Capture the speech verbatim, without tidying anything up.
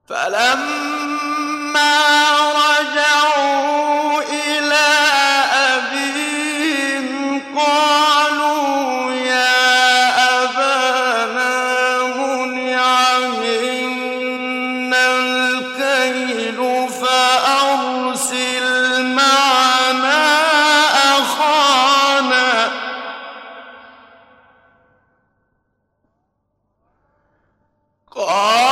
فلما رجعوا إلى أبيهم قالوا يا أبانا منع منا الكيل فأرسل معنا أخانا قال